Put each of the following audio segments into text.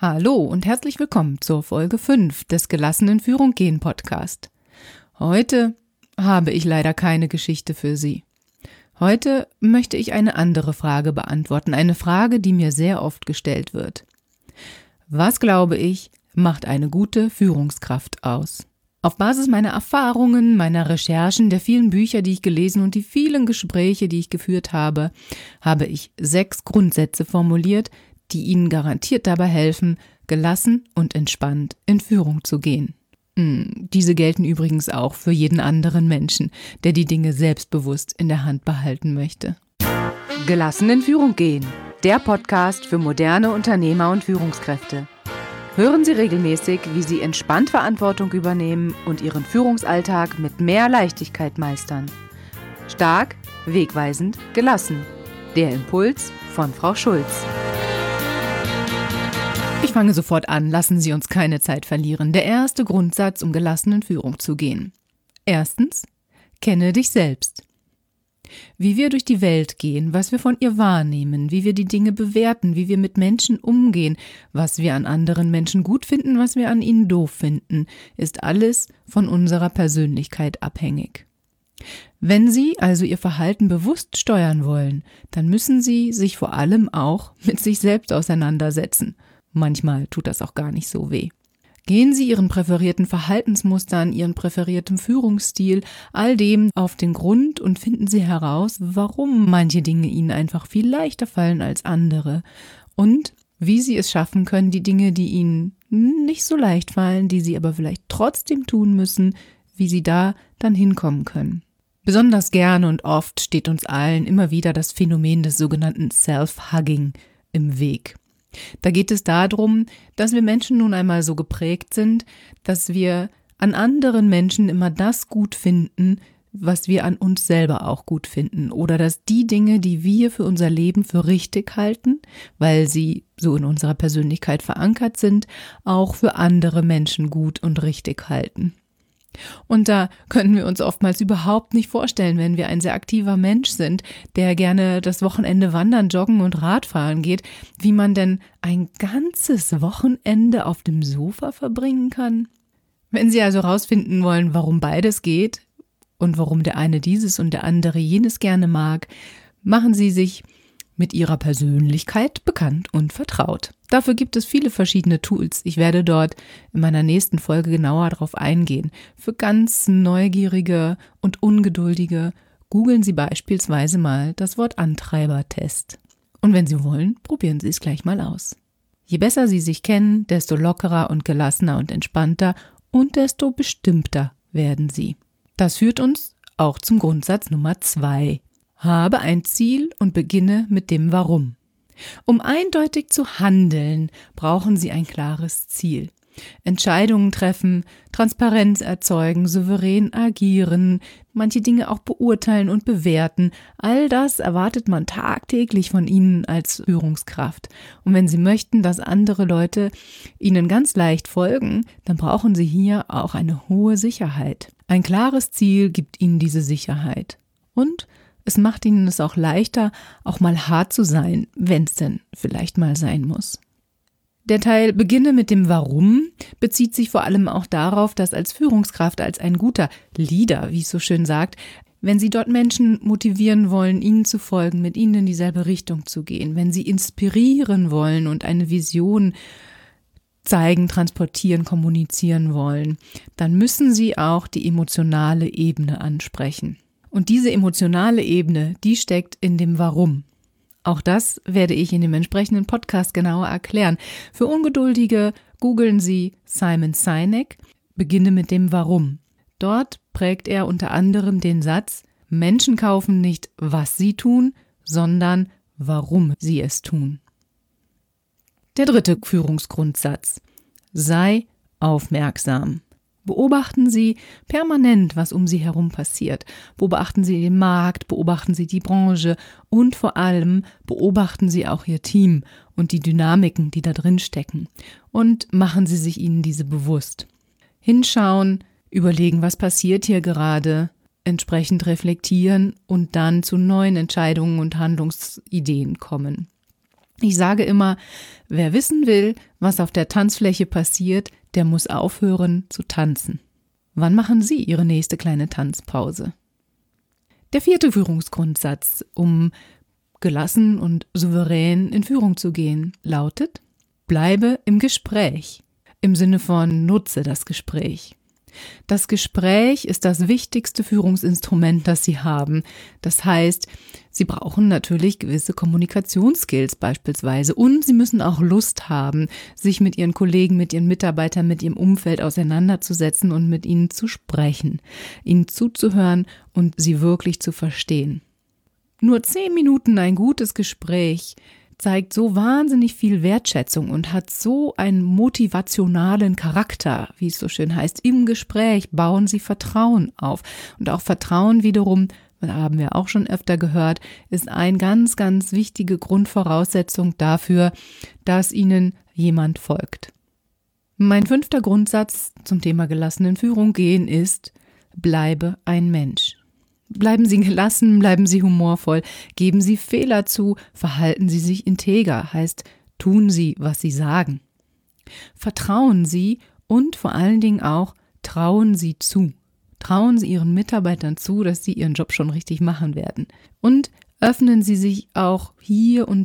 Hallo und herzlich willkommen zur Folge 5 des Gelassen in Führung gehen Podcast. Heute habe ich leider keine Geschichte für Sie. Heute möchte ich eine andere Frage beantworten, eine Frage, die mir sehr oft gestellt wird. Was, glaube ich, macht eine gute Führungskraft aus? Auf Basis meiner Erfahrungen, meiner Recherchen, der vielen Bücher, die ich gelesen und die vielen Gespräche, die ich geführt habe, habe ich 6 Grundsätze formuliert, die Ihnen garantiert dabei helfen, gelassen und entspannt in Führung zu gehen. Diese gelten übrigens auch für jeden anderen Menschen, der die Dinge selbstbewusst in der Hand behalten möchte. Gelassen in Führung gehen, der Podcast für moderne Unternehmer und Führungskräfte. Hören Sie regelmäßig, wie Sie entspannt Verantwortung übernehmen und Ihren Führungsalltag mit mehr Leichtigkeit meistern. Stark, wegweisend, gelassen. Der Impuls von Frau Schulz. Ich fange sofort an, lassen Sie uns keine Zeit verlieren. Der erste Grundsatz, um gelassen in Führung zu gehen. Erstens, kenne dich selbst. Wie wir durch die Welt gehen, was wir von ihr wahrnehmen, wie wir die Dinge bewerten, wie wir mit Menschen umgehen, was wir an anderen Menschen gut finden, was wir an ihnen doof finden, ist alles von unserer Persönlichkeit abhängig. Wenn Sie also Ihr Verhalten bewusst steuern wollen, dann müssen Sie sich vor allem auch mit sich selbst auseinandersetzen. Manchmal tut das auch gar nicht so weh. Gehen Sie Ihren präferierten Verhaltensmustern, Ihren präferierten Führungsstil, all dem auf den Grund und finden Sie heraus, warum manche Dinge Ihnen einfach viel leichter fallen als andere und wie Sie es schaffen können, die Dinge, die Ihnen nicht so leicht fallen, die Sie aber vielleicht trotzdem tun müssen, wie Sie da dann hinkommen können. Besonders gerne und oft steht uns allen immer wieder das Phänomen des sogenannten Self-Hugging im Weg. Da geht es darum, dass wir Menschen nun einmal so geprägt sind, dass wir an anderen Menschen immer das gut finden, was wir an uns selber auch gut finden. Oder dass die Dinge, die wir für unser Leben für richtig halten, weil sie so in unserer Persönlichkeit verankert sind, auch für andere Menschen gut und richtig halten. Und da können wir uns oftmals überhaupt nicht vorstellen, wenn wir ein sehr aktiver Mensch sind, der gerne das Wochenende wandern, joggen und Radfahren geht, wie man denn ein ganzes Wochenende auf dem Sofa verbringen kann. Wenn Sie also herausfinden wollen, warum beides geht und warum der eine dieses und der andere jenes gerne mag, machen Sie sich mit Ihrer Persönlichkeit bekannt und vertraut. Dafür gibt es viele verschiedene Tools. Ich werde dort in meiner nächsten Folge genauer darauf eingehen. Für ganz Neugierige und Ungeduldige googeln Sie beispielsweise mal das Wort Antreibertest. Und wenn Sie wollen, probieren Sie es gleich mal aus. Je besser Sie sich kennen, desto lockerer und gelassener und entspannter und desto bestimmter werden Sie. Das führt uns auch zum Grundsatz Nummer 2. Habe ein Ziel und beginne mit dem Warum. Um eindeutig zu handeln, brauchen Sie ein klares Ziel. Entscheidungen treffen, Transparenz erzeugen, souverän agieren, manche Dinge auch beurteilen und bewerten. All das erwartet man tagtäglich von Ihnen als Führungskraft. Und wenn Sie möchten, dass andere Leute Ihnen ganz leicht folgen, dann brauchen Sie hier auch eine hohe Sicherheit. Ein klares Ziel gibt Ihnen diese Sicherheit. Und es macht Ihnen es auch leichter, auch mal hart zu sein, wenn es denn vielleicht mal sein muss. Der Teil Beginne mit dem Warum bezieht sich vor allem auch darauf, dass als Führungskraft, als ein guter Leader, wie es so schön sagt, wenn Sie dort Menschen motivieren wollen, Ihnen zu folgen, mit Ihnen in dieselbe Richtung zu gehen, wenn Sie inspirieren wollen und eine Vision zeigen, transportieren, kommunizieren wollen, dann müssen Sie auch die emotionale Ebene ansprechen. Und diese emotionale Ebene, die steckt in dem Warum. Auch das werde ich in dem entsprechenden Podcast genauer erklären. Für Ungeduldige googeln Sie Simon Sinek, beginne mit dem Warum. Dort prägt er unter anderem den Satz, Menschen kaufen nicht, was sie tun, sondern warum sie es tun. Der dritte Führungsgrundsatz. Sei aufmerksam. Beobachten Sie permanent, was um Sie herum passiert. Beobachten Sie den Markt, beobachten Sie die Branche und vor allem beobachten Sie auch Ihr Team und die Dynamiken, die da drin stecken. Und machen Sie sich ihnen diese bewusst. Hinschauen, überlegen, was passiert hier gerade, entsprechend reflektieren und dann zu neuen Entscheidungen und Handlungsideen kommen. Ich sage immer, wer wissen will, was auf der Tanzfläche passiert, der muss aufhören zu tanzen. Wann machen Sie Ihre nächste kleine Tanzpause? Der 4. Führungsgrundsatz, um gelassen und souverän in Führung zu gehen, lautet: Bleibe im Gespräch. Im Sinne von nutze das Gespräch. Das Gespräch ist das wichtigste Führungsinstrument, das Sie haben. Das heißt, Sie brauchen natürlich gewisse Kommunikationsskills beispielsweise und Sie müssen auch Lust haben, sich mit Ihren Kollegen, mit Ihren Mitarbeitern, mit Ihrem Umfeld auseinanderzusetzen und mit ihnen zu sprechen, ihnen zuzuhören und sie wirklich zu verstehen. Nur 10 Minuten ein gutes Gespräch zeigt so wahnsinnig viel Wertschätzung und hat so einen motivationalen Charakter, wie es so schön heißt. Im Gespräch bauen Sie Vertrauen auf. Und auch Vertrauen wiederum, das haben wir auch schon öfter gehört, ist eine ganz, ganz wichtige Grundvoraussetzung dafür, dass Ihnen jemand folgt. Mein 5. Grundsatz zum Thema gelassenen Führung gehen ist: Bleibe ein Mensch. Bleiben Sie gelassen, bleiben Sie humorvoll, geben Sie Fehler zu, verhalten Sie sich integer, heißt, tun Sie, was Sie sagen. Vertrauen Sie und vor allen Dingen auch trauen Sie zu. Trauen Sie Ihren Mitarbeitern zu, dass sie ihren Job schon richtig machen werden. Und öffnen Sie sich auch hier und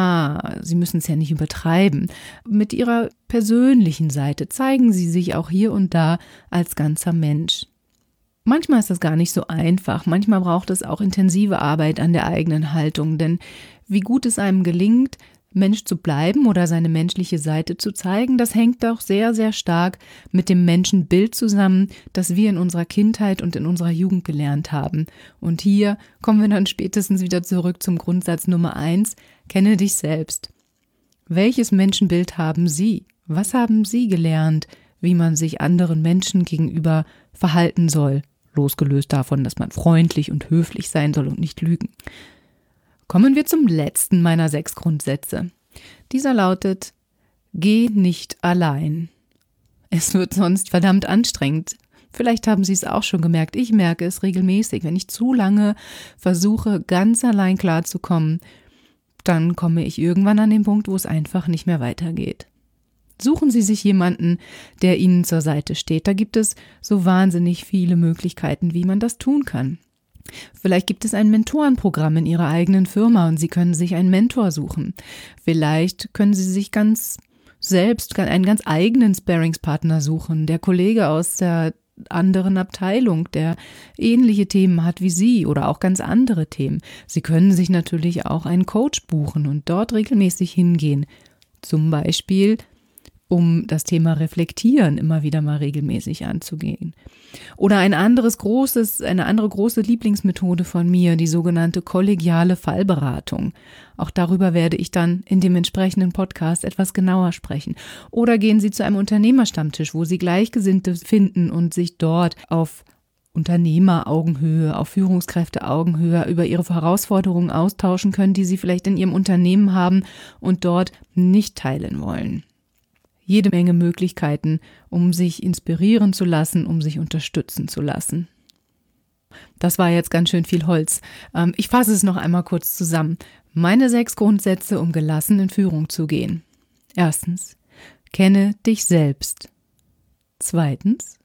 da, Sie müssen es ja nicht übertreiben, mit Ihrer persönlichen Seite. Zeigen Sie sich auch hier und da als ganzer Mensch. Manchmal ist das gar nicht so einfach, manchmal braucht es auch intensive Arbeit an der eigenen Haltung, denn wie gut es einem gelingt, Mensch zu bleiben oder seine menschliche Seite zu zeigen, das hängt doch sehr, sehr stark mit dem Menschenbild zusammen, das wir in unserer Kindheit und in unserer Jugend gelernt haben. Und hier kommen wir dann spätestens wieder zurück zum Grundsatz Nummer 1, kenne dich selbst. Welches Menschenbild haben Sie? Was haben Sie gelernt, wie man sich anderen Menschen gegenüber verhalten soll? Losgelöst davon, dass man freundlich und höflich sein soll und nicht lügen. Kommen wir zum letzten meiner 6 Grundsätze. Dieser lautet: Geh nicht allein. Es wird sonst verdammt anstrengend. Vielleicht haben Sie es auch schon gemerkt. Ich merke es regelmäßig. Wenn ich zu lange versuche, ganz allein klarzukommen, dann komme ich irgendwann an den Punkt, wo es einfach nicht mehr weitergeht. Suchen Sie sich jemanden, der Ihnen zur Seite steht. Da gibt es so wahnsinnig viele Möglichkeiten, wie man das tun kann. Vielleicht gibt es ein Mentorenprogramm in Ihrer eigenen Firma und Sie können sich einen Mentor suchen. Vielleicht können Sie sich ganz selbst einen ganz eigenen Sparringspartner suchen, der Kollege aus der anderen Abteilung, der ähnliche Themen hat wie Sie oder auch ganz andere Themen. Sie können sich natürlich auch einen Coach buchen und dort regelmäßig hingehen. Zum Beispiel um das Thema Reflektieren immer wieder mal regelmäßig anzugehen. Oder eine andere große Lieblingsmethode von mir, die sogenannte kollegiale Fallberatung. Auch darüber werde ich dann in dem entsprechenden Podcast etwas genauer sprechen. Oder gehen Sie zu einem Unternehmerstammtisch, wo Sie Gleichgesinnte finden und sich dort auf Unternehmeraugenhöhe, auf Führungskräfteaugenhöhe über Ihre Herausforderungen austauschen können, die Sie vielleicht in Ihrem Unternehmen haben und dort nicht teilen wollen. Jede Menge Möglichkeiten, um sich inspirieren zu lassen, um sich unterstützen zu lassen. Das war jetzt ganz schön viel Holz. Ich fasse es noch einmal kurz zusammen. Meine 6 Grundsätze, um gelassen in Führung zu gehen. 1. Kenne dich selbst. 2.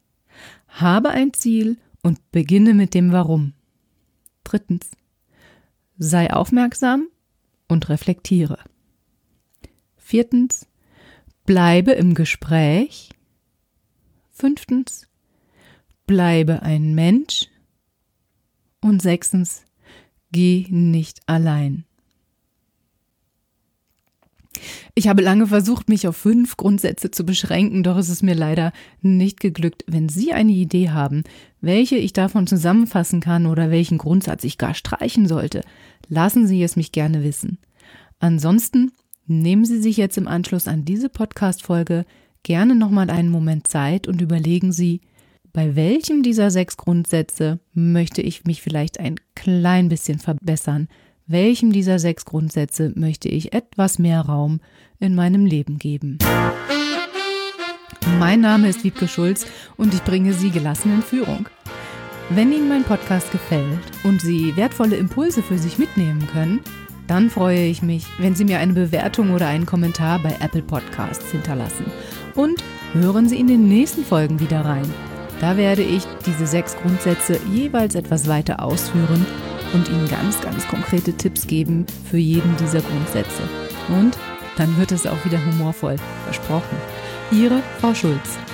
Habe ein Ziel und beginne mit dem Warum. 3. Sei aufmerksam und reflektiere. 4. Bleibe im Gespräch. 5. Bleibe ein Mensch. Und 6. Geh nicht allein. Ich habe lange versucht, mich auf 5 Grundsätze zu beschränken, doch ist es mir leider nicht geglückt. Wenn Sie eine Idee haben, welche ich davon zusammenfassen kann oder welchen Grundsatz ich gar streichen sollte, lassen Sie es mich gerne wissen. Ansonsten nehmen Sie sich jetzt im Anschluss an diese Podcast-Folge gerne nochmal einen Moment Zeit und überlegen Sie, bei welchem dieser 6 Grundsätze möchte ich mich vielleicht ein klein bisschen verbessern? Welchem dieser 6 Grundsätze möchte ich etwas mehr Raum in meinem Leben geben? Mein Name ist Wiebke Schulz und ich bringe Sie gelassen in Führung. Wenn Ihnen mein Podcast gefällt und Sie wertvolle Impulse für sich mitnehmen können, Dann freue ich mich, wenn Sie mir eine Bewertung oder einen Kommentar bei Apple Podcasts hinterlassen. Und hören Sie in den nächsten Folgen wieder rein. Da werde ich diese 6 Grundsätze jeweils etwas weiter ausführen und Ihnen ganz, ganz konkrete Tipps geben für jeden dieser Grundsätze. Und dann wird es auch wieder humorvoll, versprochen. Ihre Frau Schulz.